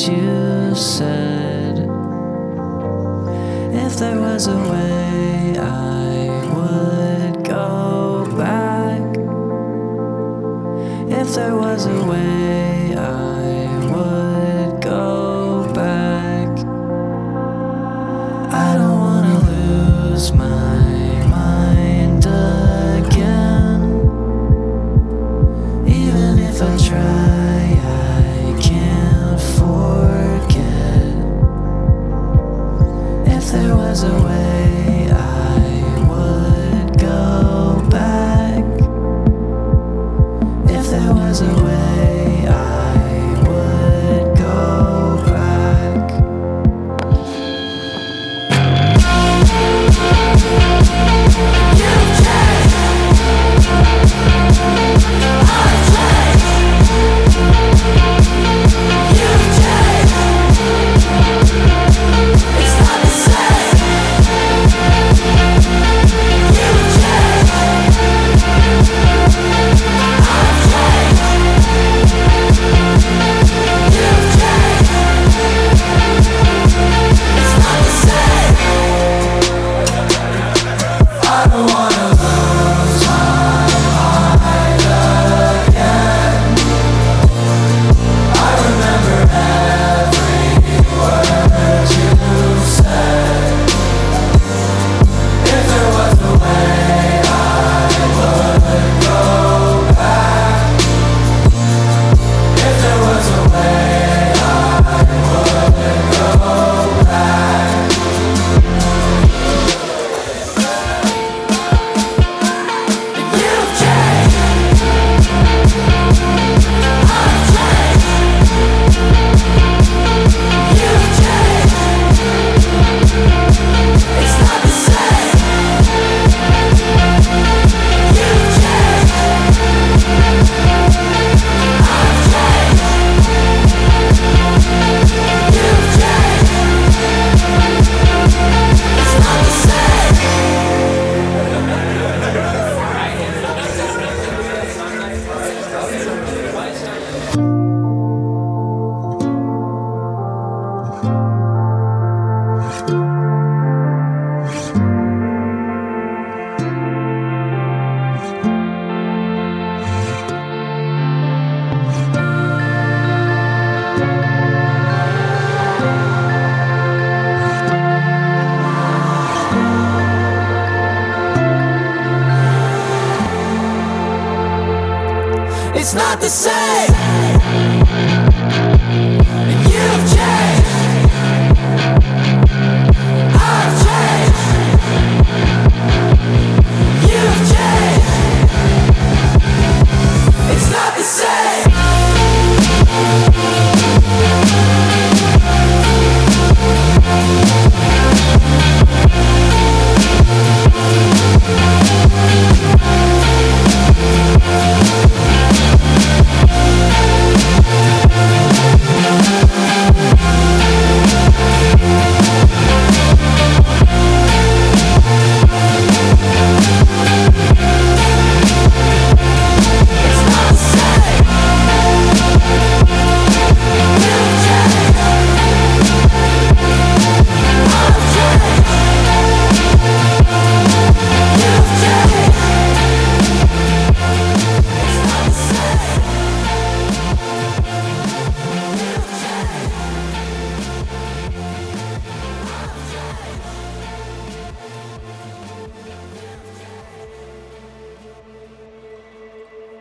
you said. If there was a way, I would go back. If there was a way, I would go back. I don't wanna lose my mind again. Even if I try, I can't forget. If there was a way, I would go back. If there was a way, I would go back. You've changed. I've changed. You've changed. It's not the same. You've changed. I've changed. You've changed. It's not the same. I don't wanna lose my mind again. I remember every word you said. If there was a way, I would go back. If there was a way, I would go back. You've changed. I've changed. You've changed. It's not the same. You've changed. I've changed. You've changed. It's not the same. It's not the same.